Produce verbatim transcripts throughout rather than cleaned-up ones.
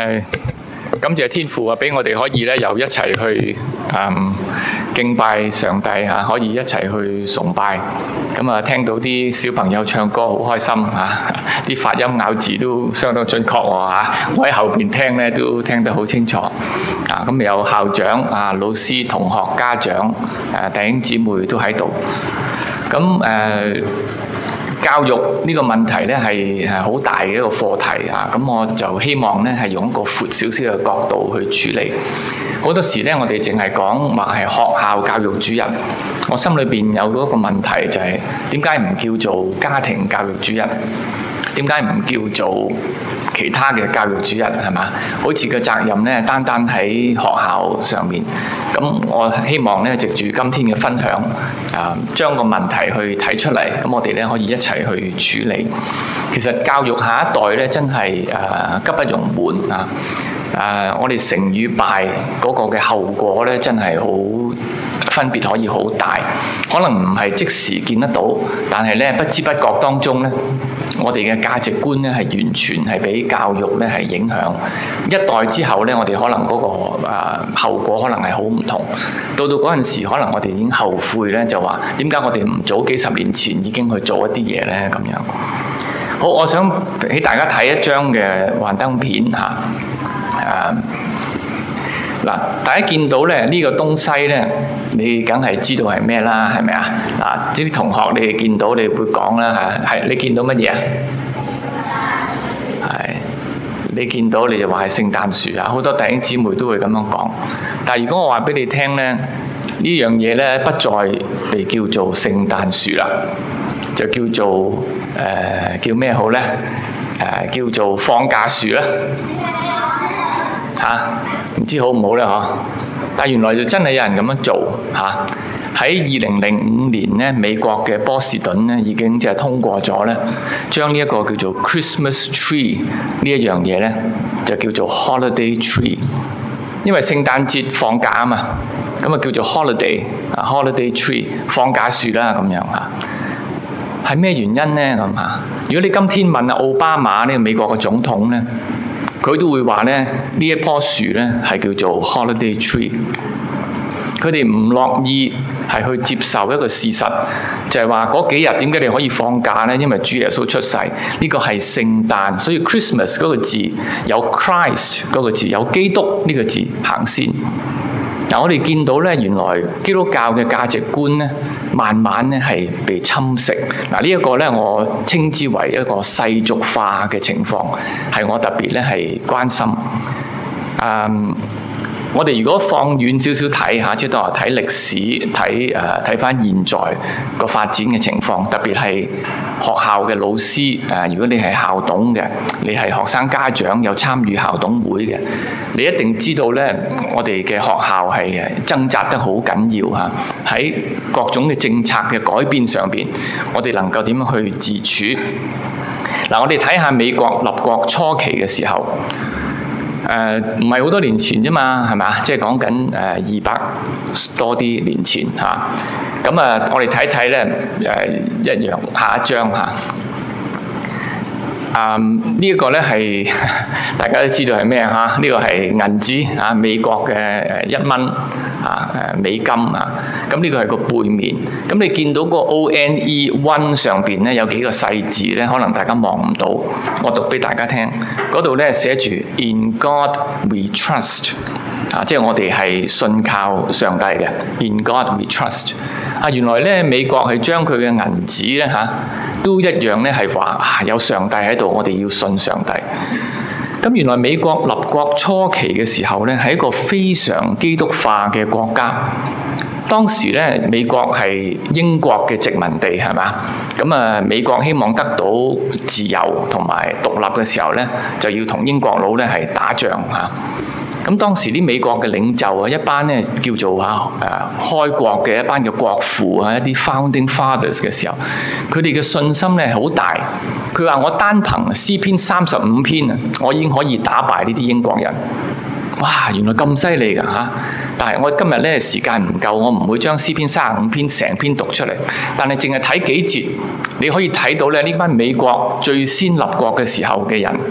誒，感謝天父啊，俾我哋可以咧又一齊去誒敬拜上帝嚇，可以一齊去崇拜。咁啊，聽到啲小朋友唱歌好開心嚇，啲發音咬字都相當準確喎嚇。我喺後邊聽咧都聽得好清楚。啊，咁有校長啊、老師、同學、家長、誒弟兄姊妹都喺度。咁誒。教育呢個問題咧係係好大嘅一個課題啊！咁我就希望咧係用一個闊少少嘅角度去處理。好多時咧，我哋淨係講話係學校教育主任，我心裏邊有嗰個問題就係點解唔叫做家庭教育主任？點解唔叫做其他嘅教育主任係嘛？好似個責任咧，單單喺學校上面。咁我希望咧，藉住今天嘅分享，啊，將個問題去睇出嚟，咁我哋咧可以一齊去處理。其實教育下一代咧，真係誒、呃、急不容緩啊！誒、呃，我哋成與敗嗰個嘅後果咧，真係好分別可以好大。可能唔係即時見得到，但係咧不知不覺當中咧，我哋嘅價值觀咧係完全係俾教育咧係影響。一代之後咧，我哋可能嗰、那個誒、呃、後果可能係好唔同。到到嗰陣時，可能我哋已經後悔咧，就話點解我哋唔早幾十年前已經去做一啲嘢咧？咁樣。好，我想俾大家睇一張嘅幻燈片嚇。誒、啊、嗱，大家見到咧呢、這個東西咧，你梗係知道係咩啦，係咪啊？嗱，啲同學你哋見到你會講啦嚇，係你見到乜嘢啊？係你見到你就話係聖誕樹啊！好多弟兄姊妹都會咁樣講。但係如果我話俾你聽咧，呢樣嘢咧不再被叫做聖誕樹啦，就叫做誒、呃、叫咩好咧？誒、呃、叫做放假樹啦。嚇，唔知好唔好咧嗬？但係原來就真係有人咁樣做嚇。喺二零零五年咧，美國嘅波士頓咧已經即係通過咗咧，將呢一個叫做 Christmas tree 呢一樣嘢咧，就叫做 holiday tree。因為聖誕節放假啊嘛，咁啊叫做 holiday 啊 holiday tree 放假樹啦咁樣嚇。係咩原因咧咁嚇？如果你今天問啊奧巴馬呢個美國嘅總統咧，佢都會話咧呢一棵樹咧係叫做 holiday tree。佢哋唔樂意係去接受一個事實，就係話嗰幾日點解你可以放假咧？因為主耶穌出世，呢個係聖誕，所以 Christmas 嗰個字有 Christ 嗰個字，有基督呢個字行先。嗱，我哋見到咧，原來基督教嘅價值觀咧，慢慢咧係被侵蝕。嗱，呢一個咧，我稱之為一個世俗化嘅情況，係我特別咧係關心。嗯。我哋如果放遠少少睇下，即係當我睇歷史、睇誒睇翻現在個發展嘅情況，特別係學校嘅老師誒、呃，如果你係校董嘅，你係學生家長有參與校董會嘅，你一定知道咧，我哋嘅學校係誒掙扎得好緊要嚇，喺各種嘅政策嘅改變上邊，我哋能夠點樣去自處？嗱、呃，我哋睇下美國立國初期嘅時候。誒唔係好多年前啫嘛，係咪？即係講緊誒二百多啲年前嚇。咁啊，我哋睇睇咧誒一樣下一張嚇。啊，呢一個咧係大家都知道係咩嚇？呢、這個係銀紙啊，美國嘅誒一蚊啊誒美金啊。咁呢個係個背面。咁你見到個 O N E one 上邊咧有幾個細字咧，可能大家望唔到，我讀俾大家聽。嗰度咧寫住 In God we trust 啊，即係我哋係信靠上帝嘅。In God we trust 啊，原來咧美國係將佢嘅銀紙咧嚇。都一樣咧，係話啊有上帝喺度，我哋要信上帝。咁原來美國立國初期嘅時候咧，係一個非常基督化嘅國家。當時咧，美國係英國嘅殖民地，係嘛？咁啊，美國希望得到自由同埋獨立嘅時候咧，就要同英國佬咧係打仗嚇。咁當時啲美國嘅領袖啊，一班咧叫做啊誒開國嘅一班嘅國父啊，一啲 founding fathers 嘅時候，佢哋嘅信心咧好大。佢話我單憑詩篇三十五篇啊，我已經可以打敗呢啲英國人。哇！原來咁犀利㗎嚇！但係我今日咧時間唔夠，我唔會將詩篇三十五篇成篇讀出嚟。但係淨係睇幾節，你可以睇到咧呢班美國最先立國嘅時候嘅人，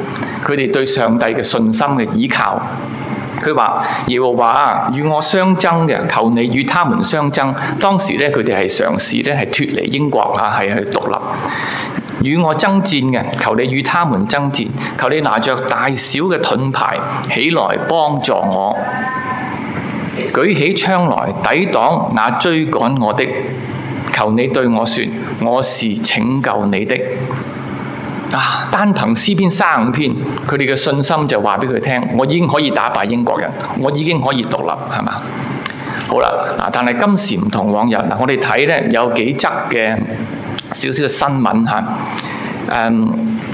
佢哋對上帝嘅信心嘅倚靠。佢話耶和華啊，與我相爭嘅，求你與他們相爭。當時咧，佢哋係嘗試咧係脫離英國啊，係去獨立。與我爭戰嘅，求你與他們爭戰。求你拿着大小嘅盾牌起來幫助我，舉起槍來抵擋那追趕我的。求你對我說，我是拯救你的。啊！單憑詩篇三十五篇，佢哋嘅信心就話俾佢聽，我已經可以打敗英國人，我已經可以獨立，係嘛？好啦，嗱，但係今時唔同往日嗱，我哋睇咧有幾則嘅少少嘅新聞嚇。誒，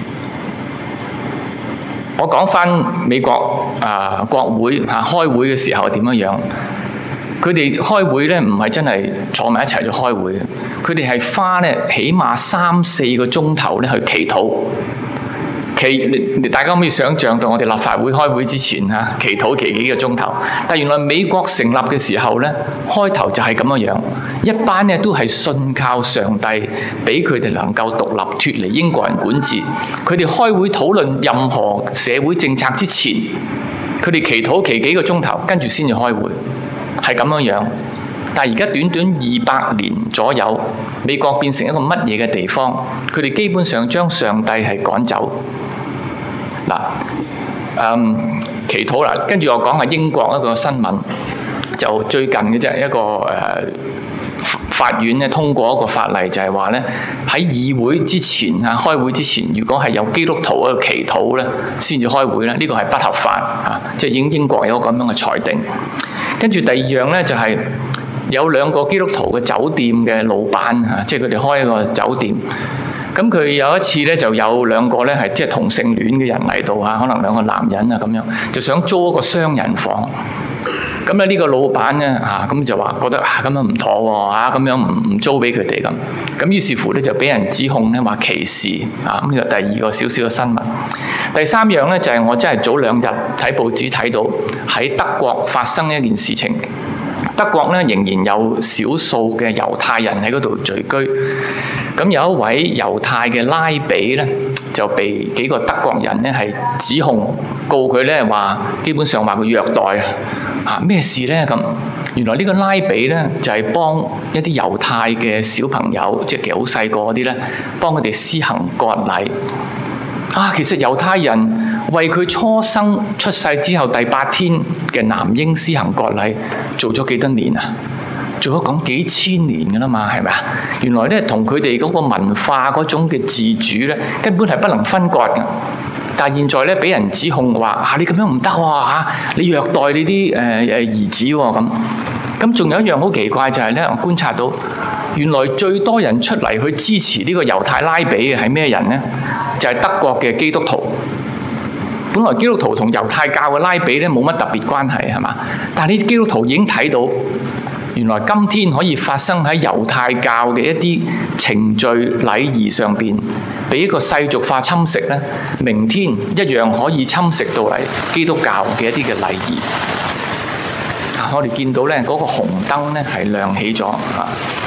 我講翻美國啊國會嚇開會嘅時候係點樣樣？佢哋開會咧唔係真係坐埋一齊就開會嘅，佢哋係花咧起碼三四個鐘頭咧去祈禱。祈，大家可唔可以想像到我哋立法會開會之前嚇祈禱祈幾個鐘頭？但原來美國成立嘅時候咧，開頭就係咁樣樣，一班咧都係信靠上帝，俾佢哋能夠獨立脫離英國人管治。佢哋開會討論任何社會政策之前，佢哋祈禱祈幾個鐘頭，跟住先至開會。係咁樣樣，但係而家短短二百年左右，美國變成一個乜嘢嘅地方？佢哋基本上將上帝係趕走。嗱，嗯，祈禱啦，跟住我講下英國一個新聞，就最近嘅啫，一個誒、呃、法院咧通過一個法例，就係話咧喺議會之前啊，開會之前，如果係有基督徒喺度祈禱咧，先至開會咧，呢、這個係不合法啊！即係英英國有個咁樣嘅裁定。跟住第二樣咧就係、是、有兩個基督徒嘅酒店嘅老闆啊，即係佢哋開一個酒店。咁佢有一次咧就有兩個咧係即係同性戀嘅人嚟到嚇，可能兩個男人啊咁樣，就想租一個雙人房。咁咧呢個老闆咧嚇咁就話覺得啊咁樣唔妥喎嚇，咁樣唔唔租俾佢哋咁。咁於是乎咧就俾人指控咧話歧視啊。咁呢個第二個少少嘅新聞。第三樣咧就係、是、我真係早兩日睇報紙睇到喺德國發生一件事情。德國咧仍然有少數嘅猶太人喺嗰度聚居。咁有一位猶太嘅拉比咧，就被幾個德國人咧係指控告佢咧話，基本上話佢虐待啊！啊咩事咧咁？原來呢個拉比咧就係、是、幫一啲猶太嘅小朋友，即係其實好細個嗰啲咧，幫佢哋施行割禮。啊，其實猶太人為佢初生出世之後第八天嘅男嬰施行割禮，做咗幾多年啊？做咗講幾千年㗎啦嘛，係咪啊？原來咧同佢哋嗰個文化嗰種嘅自主咧，根本係不能分割㗎。但係現在咧俾人指控話啊，你咁樣唔得喎嚇，你虐待你啲誒誒兒子喎咁。咁仲有一樣好奇怪就係咧，我觀察到原來最多人出嚟去支持呢個猶太拉比嘅係咩人咧？就係德國嘅基督徒。本來基督徒同猶太教嘅拉比咧冇乜特別關係係嘛？但係呢啲基督徒已經睇到。原來今天可以發生喺猶太教嘅一啲程序禮儀上邊，俾一個世俗化侵蝕咧，明天一樣可以侵蝕到嚟基督教嘅一啲嘅禮儀。啊，我哋見到咧嗰個紅燈咧係亮起咗啊！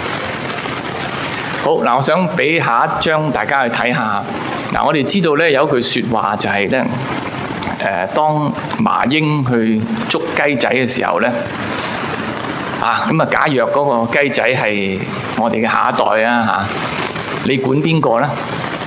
好嗱，我想俾下一張大家去睇下。嗱，我哋知道咧有一句説話就係咧，誒，當麻鷹去捉雞仔嘅時候咧。啊，咁啊，假若嗰個雞仔係我哋嘅下一代啊嚇，你管邊個咧？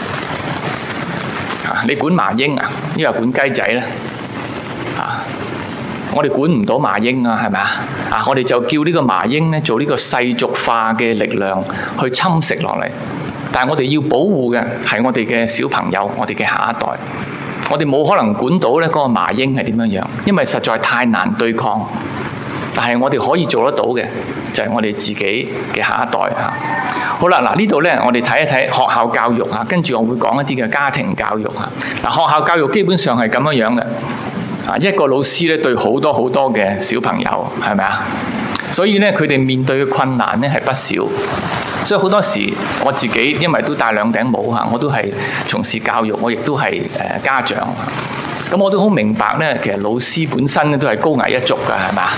啊，你管麻鷹啊，抑或管雞仔咧？啊，我哋管唔到麻鷹啊，係咪啊？啊，我哋就叫呢個麻鷹咧做呢個世俗化嘅力量去侵蝕落嚟，但係我哋要保護嘅係我哋嘅小朋友，我哋嘅下一代。我哋冇可能管到咧嗰個麻鷹係點樣樣，因為實在太難對抗。但係我哋可以做得到嘅，就係我哋自己嘅下一代嚇。好啦，嗱呢度咧，我哋睇一睇學校教育嚇，跟住我會講一啲嘅家庭教育嚇。嗱，學校教育基本上係咁樣樣嘅，啊一個老師咧對好多好多嘅小朋友，係咪啊？所以咧佢哋面對嘅困難咧係不少。所以好多時我自己因為都戴兩頂帽嚇，我都係從事教育，我亦都係誒家長。咁我都好明白咧，其實老師本身咧都係高危一族㗎，係嘛？啊，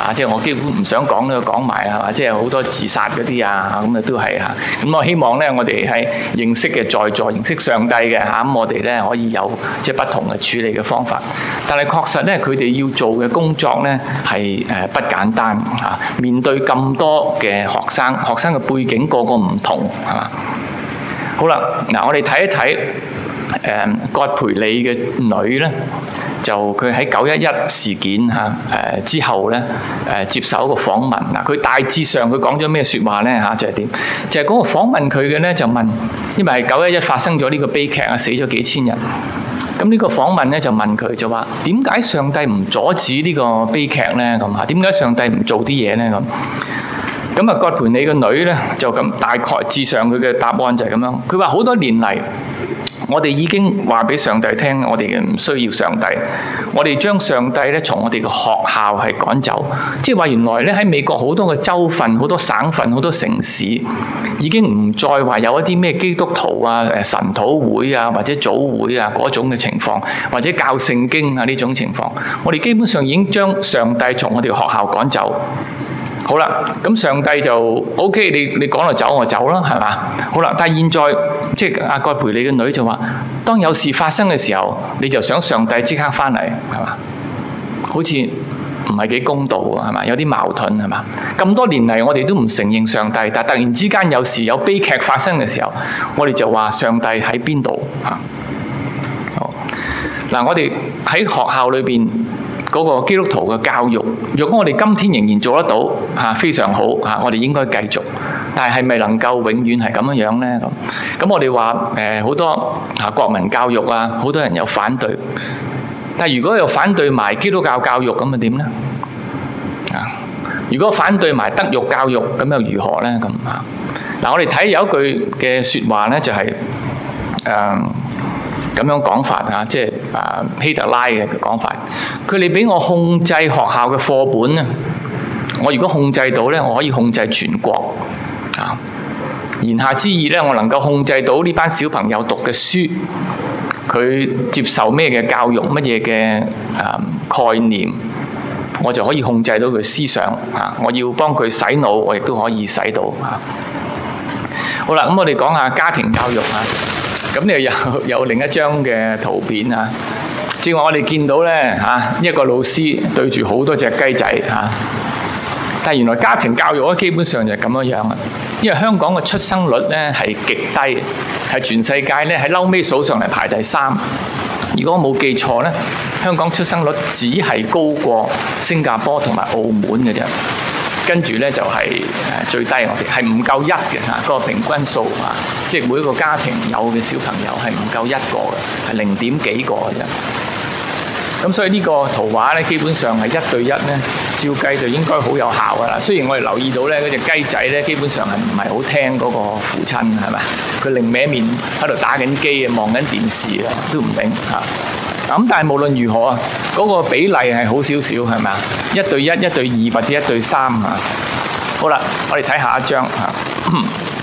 嚇，即係我基本唔想講都講埋係嘛，即係好多自殺嗰啲啊，咁啊都係嚇。咁我希望咧，我哋係認識嘅在座，認識上帝嘅嚇，咁我哋咧可以有即係不同嘅處理嘅方法。但係確實咧，佢哋要做嘅工作咧係誒不簡單嚇。面對咁多嘅學生，學生嘅背景個個唔同係嘛。好啦，嗱我哋睇一睇誒葛培理嘅女咧。就佢喺九一一事件嚇誒之後咧誒接受一個訪問嗱，佢大致上佢講咗咩説話咧嚇？就係點？就係嗰個訪問佢嘅咧就問，因為係九一一發生咗呢個悲劇啊，死咗幾千人。咁呢個訪問咧就問佢就話：點解上帝唔阻止呢個悲劇咧？咁嚇，點解上帝唔做啲嘢咧？咁咁啊，葛培理嘅女咧就咁大概致上佢嘅答案就係咁樣。佢話好多年嚟，我哋已經話俾上帝聽，我哋嘅唔需要上帝。我哋將上帝咧從我哋嘅學校係趕走，即係話原來咧喺美國好多嘅州份、好多省份、好多城市，已經唔再話有一啲咩基督徒啊、誒神禱會啊或者組會啊嗰種嘅情況，或者教聖經啊呢種情況。我哋基本上已經將上帝從我哋嘅學校趕走。好啦，咁上帝就 OK， 你你講就走我走啦，係嘛？好啦，但係現在即係阿葛培理嘅女就話，當有事發生嘅時候，你就想上帝即刻翻嚟，係嘛？好似唔係幾公道啊，係嘛？有啲矛盾係嘛？咁多年嚟我哋都唔承認上帝，但係突然之間有時有悲劇發生嘅時候，我哋就話上帝喺邊度啊？好，嗱，我哋喺學校裏邊嗰個基督徒嘅教育，若果我哋今天仍然做得到嚇，非常好嚇，我哋應該繼續。但係係咪能夠永遠係咁樣樣呢？咁咁我哋話誒好多嚇國民教育啊，好多人有反對。但係如果又反對埋基督教教育，咁啊點呢？啊，如果反對埋德育教育，咁又如何呢？咁啊嗱，我哋睇有一句嘅説話呢，就係誒。咁樣講法嚇，即係啊希特拉嘅講法。佢哋俾我控制學校嘅課本咧，我如果控制到咧，我可以控制全國啊。言下之意咧，我能夠控制到呢班小朋友讀嘅書，佢接受咩嘅教育，乜嘢嘅啊概念，我就可以控制到佢思想啊。我要幫佢洗腦，我亦都可以洗到啊。好啦，咁我哋講下家庭教育啊。咁你又有有另一張嘅圖片啊？正話我哋見到咧嚇，一個老師對住好多隻雞仔嚇。但係原來家庭教育咧，基本上就係咁樣樣啊。因為香港嘅出生率咧係極低，係全世界咧喺嬲尾數上嚟排第三。如果我冇記錯咧，香港出生率只係高過新加坡同埋澳門嘅啫。跟住咧就係誒最低，我哋係唔夠一嘅嚇，嗰個平均數啊，即係每一個家庭有嘅小朋友係唔夠一個嘅，係零點幾個嘅啫。咁所以呢個圖畫咧，基本上係一對一咧，照計就應該好有效噶啦。雖然我哋留意到咧，嗰隻雞仔咧，基本上係唔係好聽嗰個父親係咪？佢另歪面喺度打緊機啊，望緊電視啊，都唔明嚇。咁但係無論如何啊，嗰個比例係好少少係咪啊？一對一、一對二或者一對三啊。好啦，我哋睇下一張嚇。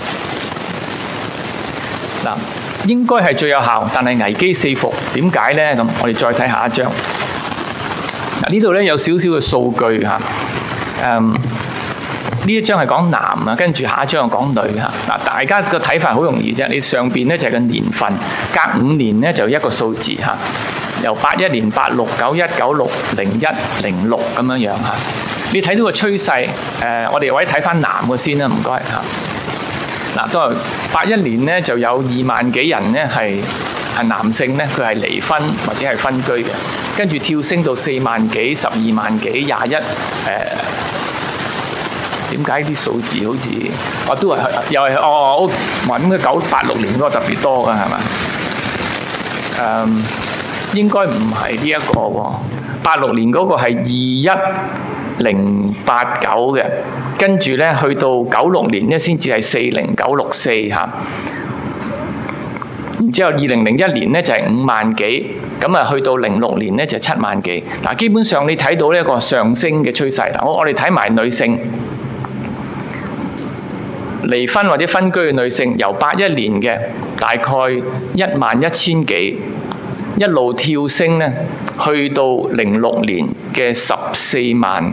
嗱，應該係最有效，但係危機四伏，點解呢？咁我哋再睇下一張。嗱，呢度咧有少少嘅數據嚇。誒，呢一張係講男啊，跟住下一張係講女嚇。嗱，大家個睇法好容易啫。你上邊咧就係個年份，隔五年咧就一個數字嚇。由八一年、八六、九一、九六、零一、零六咁樣樣嚇。你睇到個趨勢，誒、呃，我哋或者睇翻男嘅先啦，唔該嚇。嗱，都係八一年咧就有二萬幾人咧係係男性咧，佢係離婚或者係分居嘅，跟住跳升到四萬幾、十二萬幾、廿一誒。點解啲數字好似我都係又係哦揾嘅九八六年嗰個特別多㗎係嘛？誒、嗯。應該唔係呢一個喎，八六年嗰個係二一零八九嘅，跟住咧去到九六年咧先至係四零九六四嚇，然之後二零零一年咧就係五萬幾，咁啊去到零六年咧就係七萬幾。嗱，基本上你睇到呢一個上升嘅趨勢。我我哋睇埋女性離婚或者分居嘅女性，由八一年嘅大概一萬一千幾。一路跳升咧，去到零六年嘅十四萬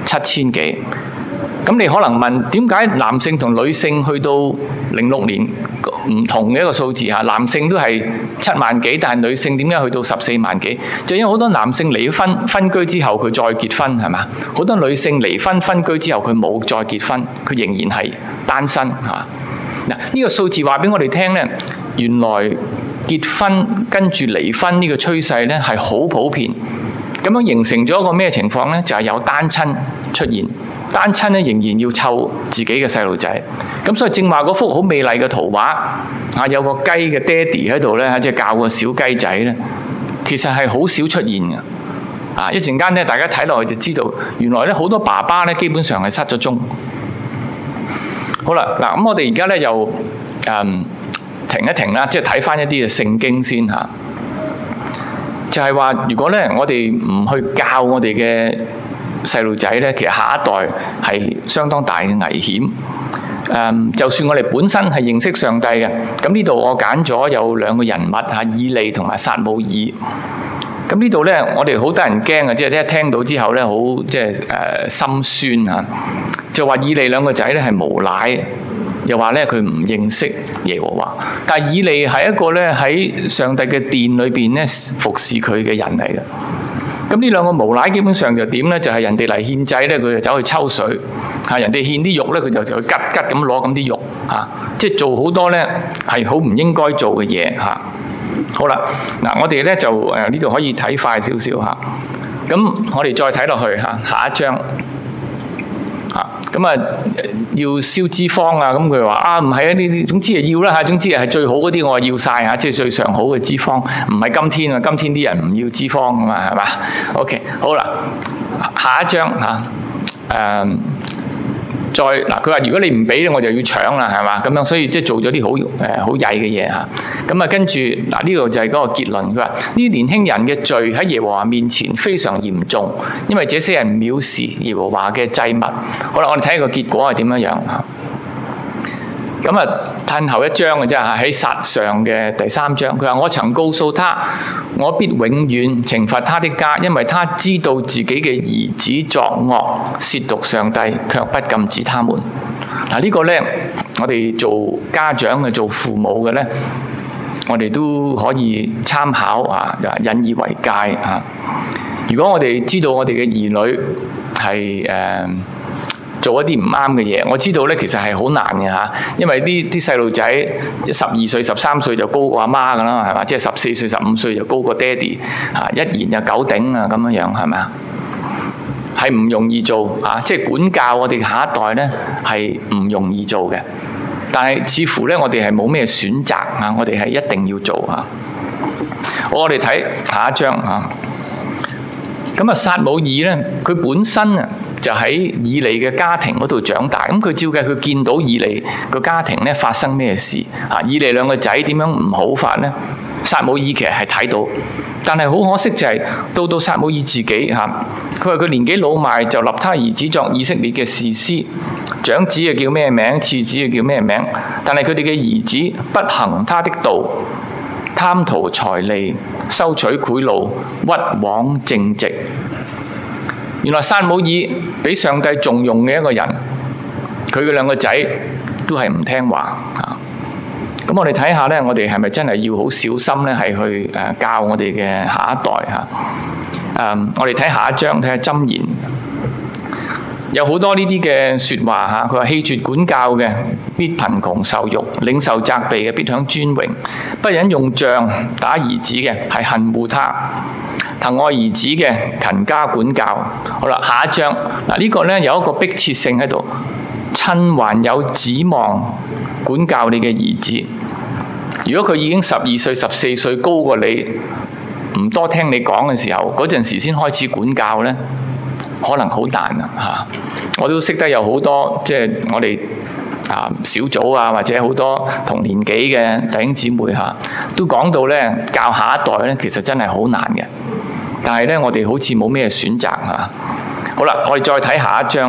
七千幾。咁你可能問點解男性同女性去到零六年唔同嘅一個數字嚇？男性都係七萬幾，但係女性點解去到十四萬幾？就因為好多男性離婚分居之後佢再結婚係嘛？好多女性離婚分居之後佢冇再結婚，佢仍然係單身嚇。嗱，呢個數字話俾我哋聽咧，原來結婚跟住離婚呢個趨勢咧係好普遍，咁樣形成咗一個咩情況咧？就係有單親出現。單親咧仍然要湊自己嘅細路仔，咁所以正話嗰幅好美麗嘅圖畫啊，有個雞嘅爹哋喺度咧，即係教個小雞仔咧，其實係好少出現嘅。啊，一陣間咧，大家睇落去就知道，原來咧好多爸爸咧基本上係失咗蹤。好啦，嗱咁我哋而家咧又誒停一停啦，即係睇翻一啲嘅聖經先嚇，就係話如果咧我哋唔去教我哋嘅細路仔咧，其實下一代係相當大嘅危險。誒，就算我哋本身係認識上帝嘅，咁呢度我揀咗有兩個人物嚇，以利同埋撒母耳。咁呢度咧，我哋好得人驚嘅，即係一聽到之後咧，好即係誒心酸嚇，就話以利兩個仔咧係無賴，又話咧佢唔認識耶和華。但係以利係一個咧喺上帝嘅殿裏邊咧服侍佢嘅人嚟嘅。咁呢兩個無賴基本上就點咧？就係、是、人哋嚟獻祭咧，佢就走去抽水；嚇人哋獻啲肉咧，佢就就去吉吉咁攞咁啲肉嚇，即係做好多咧係好唔應該做嘅嘢嚇。好啦，嗱我哋咧就誒呢度可以睇快少少嚇。咁我哋再睇落去嚇，下一章嚇。咁啊要燒脂肪啊，咁佢話啊唔係啊，呢啲總之係要啦嚇，總之係最好嗰啲我話要晒嚇，即係最上好嘅脂肪，唔係今天啊，今天啲人唔要脂肪啊嘛，係嘛 ？OK， 好啦，下一章嚇，誒再嗱，佢話如果你唔俾咧，我就要搶啦，係嘛？咁樣所以即係做咗啲好誒好曳嘅嘢嚇。咁啊跟住嗱呢個就係嗰個結論，佢話呢啲年輕人嘅罪喺耶和華面前非常嚴重，因為這些人藐視耶和華嘅祭物。好啦，我哋睇下個結果係點樣樣嚇。咁啊，褪後一章嘅啫嚇，喺撒上嘅第三章，佢話我曾告訴他，我必永遠懲罰他的家，因為他知道自己嘅兒子作惡，褻瀆上帝，卻不禁止他們。嗱、這個、呢個咧，我哋做家長嘅、做父母嘅咧，我哋都可以參考啊，引以為戒啊。如果我哋知道我哋嘅兒女係誒，呃做一啲唔啱嘅嘢，我知道咧，其實係好難嘅嚇，因為啲啲細路仔十二歲、十三歲就高過阿媽噶啦，係嘛？即係十四歲、十五歲就高過爹哋嚇，一言就九鼎啊咁樣樣係咪啊？係唔容易做啊！即係管教我哋下一代咧係唔容易做嘅，但係似乎咧我哋係冇咩選擇啊！我哋係一定要做啊！我哋睇下一章啊，咁啊撒母耳咧，佢本身啊〜就喺以利嘅家庭嗰度長大，咁佢照計佢見到以利個家庭咧發生咩事啊？以利兩個仔點樣唔好法咧？撒母耳其實係睇到，但係好可惜就係、是、到到撒母耳自己嚇，佢話佢年紀老邁就立他兒子作以色列嘅士師，長子又叫咩名，次子又叫咩名，但係佢哋嘅兒子不行他的道，貪圖財利，收取賄賂，屈枉正直。原來撒母耳俾上帝重用嘅一個人，佢嘅兩個仔都係唔聽話啊！咁我哋睇下咧，我哋係咪真係要好小心咧？係去誒教我哋嘅下一代嚇。誒，我哋睇下一章，睇下箴言，有好多呢啲嘅説話嚇。佢話棄絕管教嘅，必貧窮受辱；領受責備嘅，必享尊榮。不忍用杖打兒子嘅，係恨惡他。疼愛兒子嘅，勤加管教。好啦，下一章嗱，呢個咧有一個迫切性喺度，趁還有指望管教你嘅兒子。如果佢已經十二歲、十四歲高過你，唔多聽你講嘅時候，嗰陣時先開始管教咧，可能好難啊嚇！我都識得有好多即係我哋啊小組啊，或者好多同年紀嘅弟兄姊妹嚇，都講到咧教下一代咧，其實真係好難嘅。但係咧，我哋好似冇咩選擇嚇。好啦，我哋再睇下一章。誒、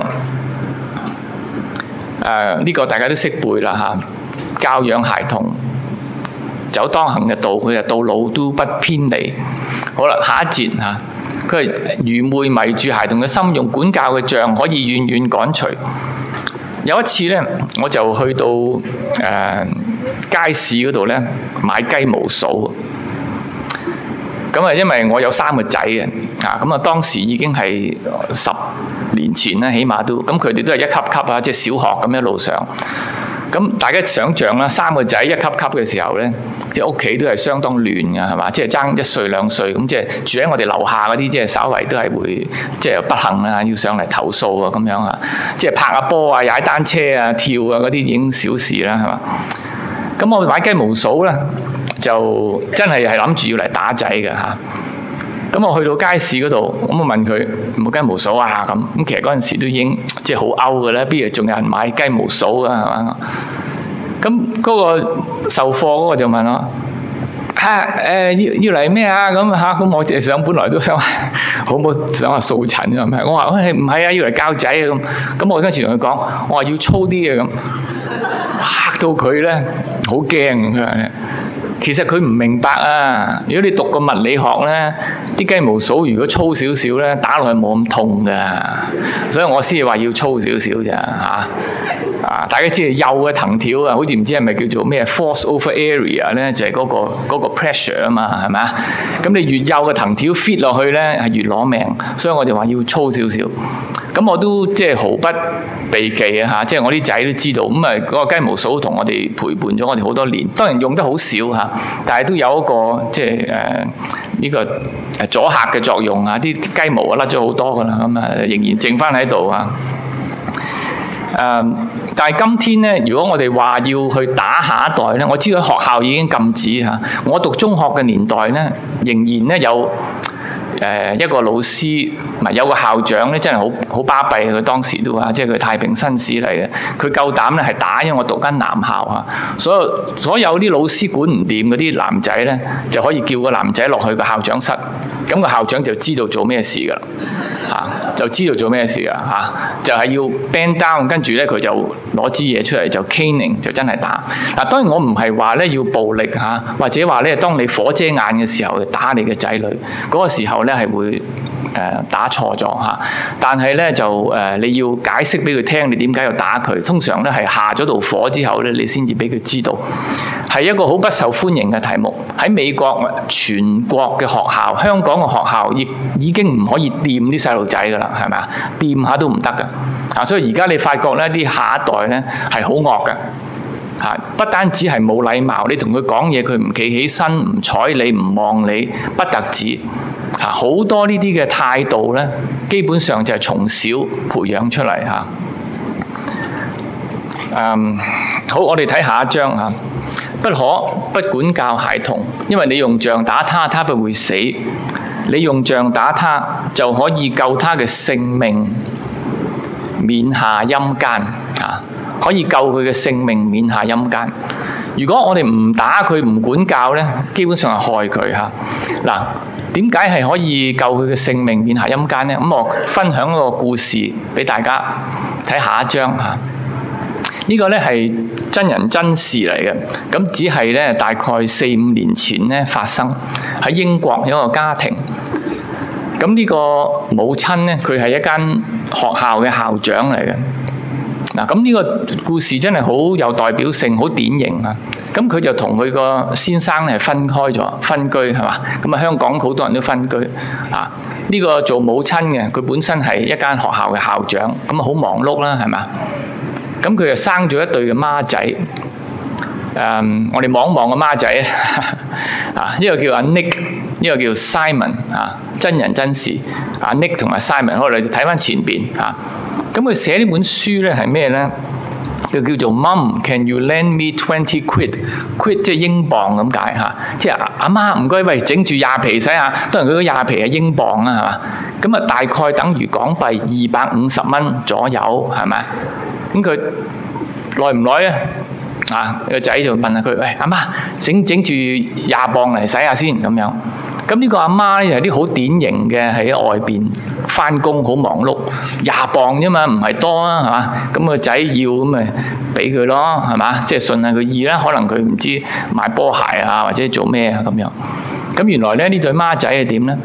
呃，呢、這個大家都識背啦嚇。教養孩童，走當行嘅道，佢就到老都不偏離。好啦，下一節嚇。 佢係愚昧迷住孩童嘅心，用管教嘅杖可以遠遠趕除。有一次咧，我就去到誒、呃、街市嗰度咧買雞毛掃。咁啊，因為我有三個仔嘅，啊，咁啊當時已經係十年前啦，起碼都，咁佢哋都係一級級啊，即係小學咁一路上。咁大家想象啦，三個仔一級級嘅時候咧，即係屋企都係相當亂㗎，係嘛？即係爭一歲兩歲，咁即係住喺我哋樓下嗰啲，即係稍為都係會即係不幸啦，要上嚟投訴啊咁樣啊，即係拍下波啊、踩單車啊、跳啊嗰啲已經小事啦，係嘛？咁我買雞毛掃咧，就真係係諗住要嚟打仔嘅嚇。咁我去到街市嗰度，咁我問佢冇雞毛掃啊咁，咁其實嗰陣時都已經即係好 out 嘅啦，邊度仲有人買雞毛掃啊係嘛？咁嗰個售貨嗰個就問我嚇誒要要嚟咩啊咁嚇？咁我淨係想本來都想好唔好想話掃塵啊？我話喂唔係啊，要嚟教仔啊咁。咁我跟住同佢講，我話要粗啲嘅咁，嚇到佢咧好驚佢話咧。其實佢唔明白啊！如果你讀過物理學咧，啲雞毛掃如果粗少少咧，打落去冇咁痛噶，所以我先至話要粗少少咋嚇啊！大家知道幼嘅藤條啊，好似唔知係咪叫做咩 force over area 咧，就係嗰個嗰個 pressure 啊嘛，係咪啊？咁你越幼嘅藤條 fit 落去咧，係越攞命，所以我就話要粗少少。咁我都即係毫不避忌啊！嚇，即係我啲仔都知道，咁啊嗰個雞毛掃同我哋陪伴咗我哋好多年，當然用得好少嚇，但係都有一個即係誒呢個誒阻嚇嘅作用啊！啲雞毛啊甩咗好多噶啦，咁啊仍然剩翻喺度啊！誒、呃，但係今天咧，如果我哋話要去打下一代咧，我知道學校已經禁止嚇。我讀中學嘅年代咧，仍然咧有。誒、呃、一個老師，唔係有個校長咧，真係好好巴閉。佢當時都話，即係佢太平紳士嚟嘅。佢夠膽咧係打，因為我讀間男校嚇，所有所有啲老師管唔掂嗰啲男仔咧，就可以叫個男仔落去個校長室，咁個校長就知道做咩事㗎啦嚇，就知道做咩事㗎嚇，就係、是、要 band down， 跟住咧佢就攞支嘢出嚟就 caning， 就真係打。嗱，當然我唔係話咧要暴力嚇，或者話咧當你火遮眼嘅時候打你嘅仔女嗰、那個時候咧係會誒、呃、打錯咗嚇，但係咧就誒、呃、你要解釋俾佢聽，你點解要打佢？通常咧係下咗道火之後咧，你先至俾佢知道，係一個好不受歡迎嘅題目。喺美國全國嘅學校，香港嘅學校亦已經唔可以掂啲細路仔噶啦，係咪啊？掂下都唔得噶啊！所以而家你發覺咧，啲下一代咧係好惡嘅嚇，不單止係冇禮貌，你同佢講嘢，佢唔企起身，唔睬你，唔望你，不特止。嚇，好多呢啲嘅態度咧，基本上就係從小培養出嚟嚇。嗯，好，我哋睇下一章嚇。不可不管教孩童，因為你用杖打他，他不會死；你用杖打他，就可以救他嘅性命，免下陰間嚇。可以救佢嘅性命，免下陰間。如果我哋唔打佢，唔管教咧，基本上係害佢嚇。嗱，點解係可以救佢嘅性命，免下陰間咧？咁我分享一個故事俾大家睇下一章嚇。呢個咧係真人真事嚟嘅，咁只係咧大概四五年前咧發生喺英國有一個家庭。咁呢個母親咧，佢係一間學校嘅校長嚟嘅。嗱，咁呢個故事真係好有代表性，好典型啊！咁佢就同佢個先生係分開咗，分居係嘛？咁啊，香港好多人都分居啊。呢個做母親嘅，佢本身係一間學校嘅校長，咁啊好忙碌啦，係嘛？咁佢就生咗一對嘅孖仔。誒、嗯，我哋望一望個孖仔啊，呢個叫阿 Nick， 呢個叫 Simon 啊，真人真事。阿 Nick 同埋 Simon，我哋睇翻前邊啊。咁佢寫呢本書咧係咩咧？就叫做 Mom Can You Lend Me Twenty Quid？Quid 即係英鎊咁解嚇，即係阿媽唔該，喂整住廿皮使下，當然佢嗰廿皮係英鎊啊，係嘛？咁啊大概等於港幣二百五十蚊左右，係咪？咁佢耐唔耐啊？啊個仔就問下佢：喂阿媽，整整住廿磅嚟使下先咁樣。咁呢個阿媽咧係啲好典型嘅，喺外邊翻工好忙碌，廿磅啫嘛，唔係多啊，係嘛？咁個仔要咁咪俾佢咯，係嘛？即係順下佢意啦。可能佢唔知買波鞋啊，或者做咩啊咁樣。咁原來咧呢對孖仔係點咧？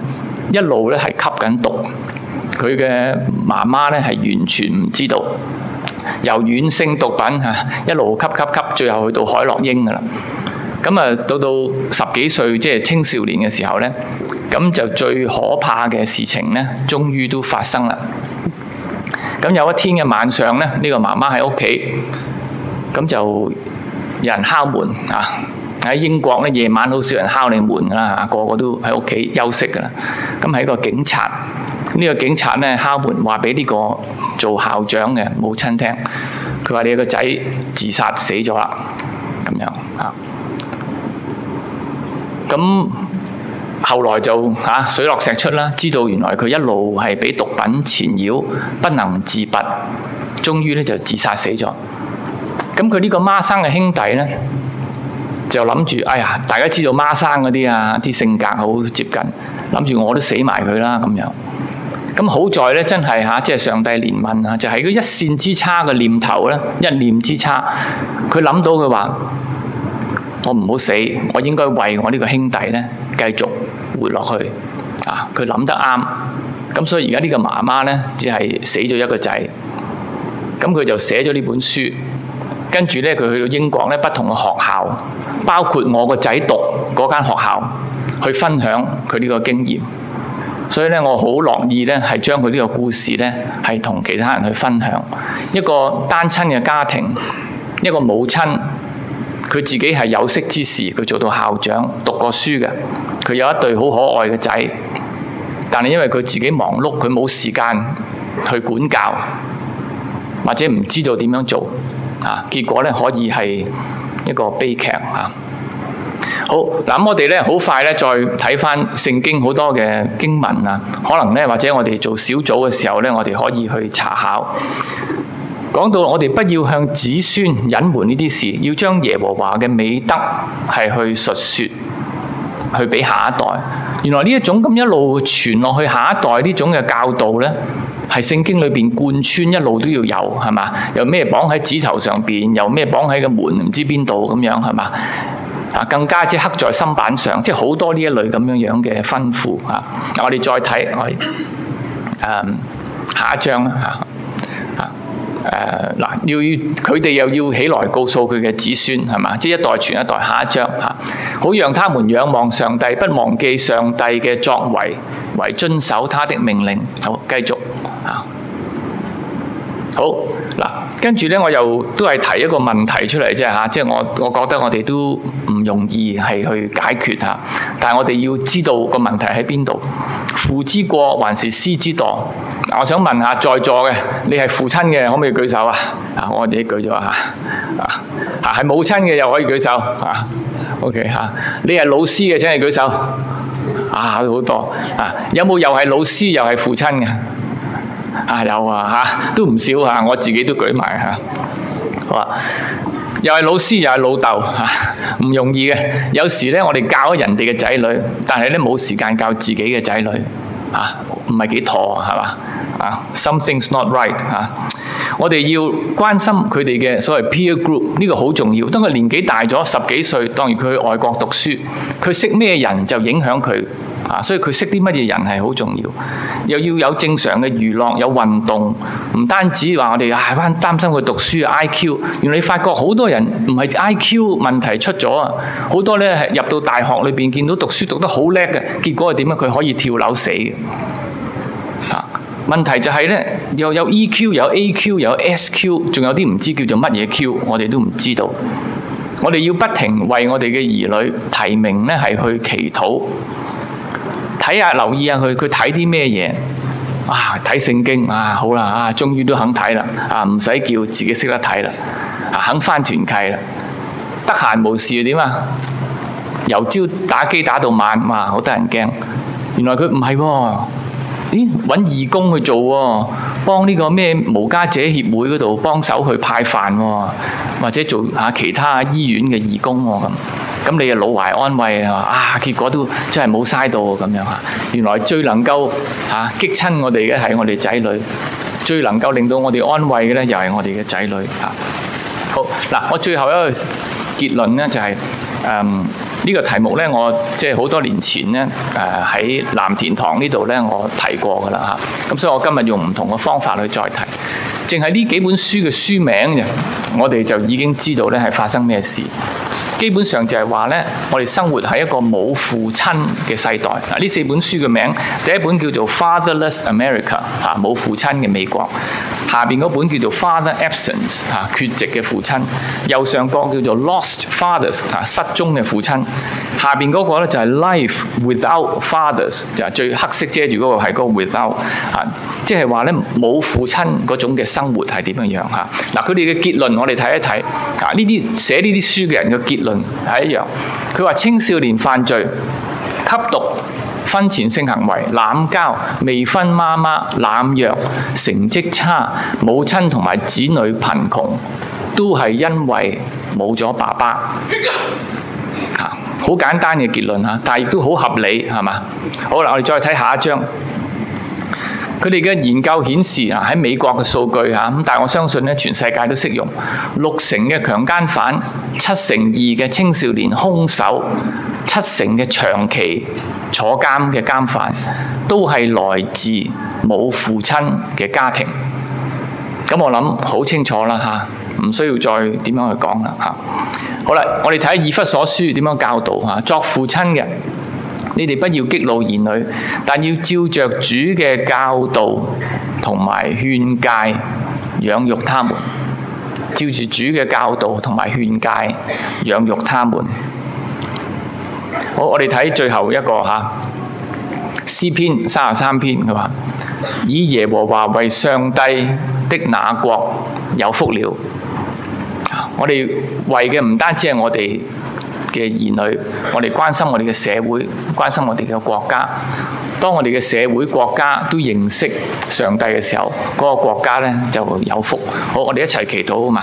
一路咧係吸緊毒，佢嘅媽媽咧係完全唔知道，由軟性毒品嚇一路吸吸吸，最後去到海洛因噶啦。咁啊，到到十幾歲即係青少年嘅時候咧，咁就最可怕嘅事情咧，終於都發生啦。咁有一天嘅晚上咧，呢個媽媽喺屋企，咁就有人敲門啊！喺英國咧，夜晚好少人敲你門噶啦，個個都喺屋企休息噶啦。咁係一個警察，呢個警察咧敲門，話俾呢個做校長嘅母親聽，佢話你個仔自殺死咗啦，咁樣啊。咁後來就嚇水落石出啦，知道原來佢一路係俾毒品纏繞，不能自拔，終於咧就自殺死咗。咁佢呢個孖生嘅兄弟咧，就諗住，哎呀，大家知道孖生嗰啲啊，啲性格好接近，諗住我都死埋佢啦咁樣。咁好在咧，真係嚇，即係上帝憐憫啊，就係嗰一線之差嘅念頭咧，一念之差，佢諗到佢話：我唔好死，我應該為我呢個兄弟咧繼續活落去啊！佢諗得啱，咁所以而家呢個媽媽咧，只係死咗一個仔，咁佢就寫咗呢本書，跟住咧佢去到英國咧不同嘅學校，包括我個仔讀嗰間學校，去分享佢呢個經驗。所以咧，我好樂意咧係將佢呢個故事咧係同其他人去分享。一個單親嘅家庭，一個母親，佢自己係有識之士，佢做到校長，讀過書嘅，佢有一對好可愛嘅仔，但係因為佢自己忙碌，佢冇時間去管教，或者唔知道點樣做啊，結果咧可以係一個悲劇啊！好嗱，咁我哋咧好快咧再睇翻聖經好多嘅經文啊，可能咧或者我哋做小組嘅時候咧，我哋可以去查考。講到我哋不要向子孫隱瞞呢啲事，要將耶和華嘅美德係去述說，去俾下一代。原來呢一種咁一路傳落去下一代呢種嘅教導咧，係聖經裏邊貫穿一路都要有，係嘛？由咩綁喺指頭上邊，由咩綁喺個門唔知邊度咁樣，係嘛？啊，更加即係刻在心板上，即係好多呢一類咁樣樣嘅吩咐啊！我哋再睇我哋誒下一章啦嚇啊誒嗱，要佢哋又要起來告訴佢嘅子孫係嘛？即係一代傳一代，下一章嚇，好讓他們仰望上帝，不忘記上帝嘅作為，為遵守他的命令。好，繼續啊！好嗱，跟住咧，我又都係提一個問題出嚟啫嚇，即係我我覺得我哋都唔容易係去解決嚇，但係我哋要知道個問題喺邊度，父之過還是師之惰？我想問下在座嘅，你係父親嘅可唔可以舉手啊？啊，我自己舉咗嚇啊啊，係母親嘅又可以舉手啊。OK 嚇，你係老師嘅請你舉手啊，好多啊，有冇又係老師又係父親嘅？啊有啊嚇，都唔少嚇，我自己都舉埋嚇。好啊，又係老師又係老豆嚇，唔容易嘅。有時咧，我哋教咗人哋嘅仔女，但係咧冇時間教自己嘅仔女嚇，唔係幾妥係嘛？啊 ，something's not right 嚇。我哋要關心佢哋嘅所謂 peer group， 呢個好重要。當佢年紀大咗十幾歲，當然佢去外國讀書，佢識咩人就影響佢。啊，所以佢識啲乜嘢人係好重要，又要有正常嘅娛樂，有運動，唔單止話我哋啊，翻擔心佢讀書 I Q， 原來你發覺好多人唔係 I Q 問題出咗啊，好多咧係入到大學裏邊見到讀書讀得好叻嘅，結果係點啊？佢可以跳樓死嘅。啊，問題就係咧，又有 E Q， 有 A Q， 有 S Q， 仲有啲唔知叫做乜嘢 Q， 我哋都唔知道。我哋要不停為我哋嘅兒女提名咧，係去祈禱。睇下留意下佢，佢睇啲咩嘢啊？睇聖經啊，好啦啊，終於都肯睇啦啊，唔使叫自己識得睇啦啊，肯返團契啦。得閒無事點啊？由朝打機打到晚，哇，好得人驚。原來佢唔係喎，咦？揾義工去做喎，幫呢個咩無家者協會嗰度幫手去派飯喎，或者做下其他醫院嘅義工喎咁。咁你又老懷安慰啊！結果都真係冇嘥到咁樣嚇。原來最能夠嚇激親我哋嘅係我哋仔女，最能夠令到我哋安慰嘅咧，又係我哋嘅仔女嚇。好嗱，我最後一個結論咧就係誒呢個題目呢，我即係好多年前呢，誒喺藍田堂呢度呢，我提過㗎啦嚇。咁所以我今日用唔同嘅方法去再提，淨係呢幾本書嘅書名啫，我哋就已經知道呢係發生咩事。基本上就係話呢，我哋生活喺一個冇父親嘅世代。嗱，呢四本書嘅名，第一本叫做 Fatherless America 嚇，冇父親嘅美國。下邊嗰本叫做 Father Absence 嚇，缺席嘅父親。右上角叫做 Lost Fathers 嚇，失蹤嘅父親。下邊嗰個咧就係 Life Without Fathers， 就係最黑色遮住嗰個係嗰個 Without 嚇，即係話咧冇父親嗰種嘅生活係點樣樣嚇。嗱，佢哋嘅結論我哋睇一睇。啊，呢啲寫呢啲書嘅人嘅結論係一樣。佢話青少年犯罪、吸毒、婚前性行為、濫交、未婚媽媽、濫藥、成績差、母親同埋子女貧窮，都係因為冇咗爸爸。嚇，好簡單嘅結論嚇，但係亦都好合理，係嘛？好啦，我哋再睇下一章。佢哋嘅研究顯示啊，喺美國嘅數據嚇，咁但係我相信咧，全世界都適用。六成嘅強姦犯、七成二嘅青少年兇手、七成嘅長期坐監嘅監犯，都係來自冇父親嘅家庭。咁我諗好清楚啦嚇，唔需要再點樣去講啦嚇。好啦，我哋睇以弗所書點樣教導嚇，作父親嘅，你哋不要激怒兒女，但要照着主嘅教導同埋勸誡養育他們。照住主嘅教導同埋勸誡養育他們。好，我哋睇最後一個嚇，詩篇三十三篇，佢話：以耶和華為上帝的那國有福了。我哋為嘅唔單止係我哋嘅兒女，我哋關心我哋嘅社會，關心我哋嘅國家。當我哋嘅社會國家都認識上帝嘅時候，嗰個國家呢就會有福。好，我哋一齊祈禱好嘛？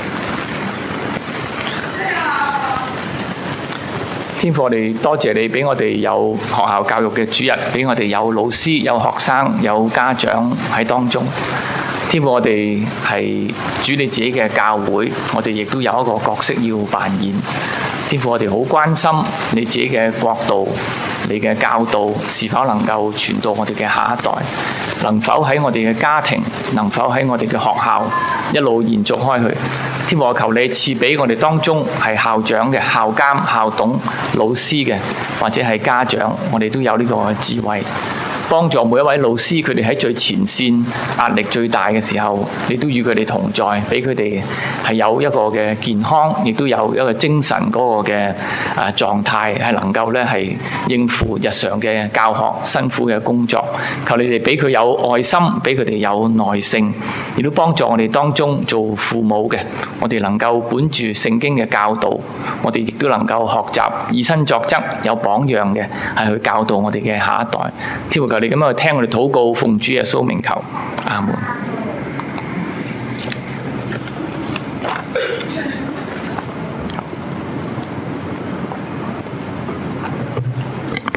天父，我哋多謝你俾我哋有學校教育嘅主日，俾我哋有老師、有學生、有家長喺當中。天父，我哋係主你自己嘅教會，我哋亦都有一個角色要扮演。天父，我哋好關心你自己嘅國度，你嘅教導是否能夠傳到我哋嘅下一代，能否喺我哋嘅家庭，能否喺我哋嘅學校一路延續開去。天父，我求你賜俾我哋當中係校長嘅、校監、校董、老師嘅，或者係家長，我哋都有呢個智慧，幫助每一位老師，佢哋喺最前線壓力最大嘅時候，你都與佢哋同在，俾佢哋係有一個嘅健康，亦都有一個精神嗰個嘅誒狀態，係能夠咧係應付日常嘅教學辛苦嘅工作。求你哋俾佢有愛心，俾佢哋有耐性，亦都幫助我哋當中做父母嘅，我哋能夠本住聖經嘅教導，我哋亦都能夠學習以身作則，有榜樣嘅係去教導我哋嘅下一代。天父，求你咁樣去聽我哋禱告，奉主耶穌名求，阿門。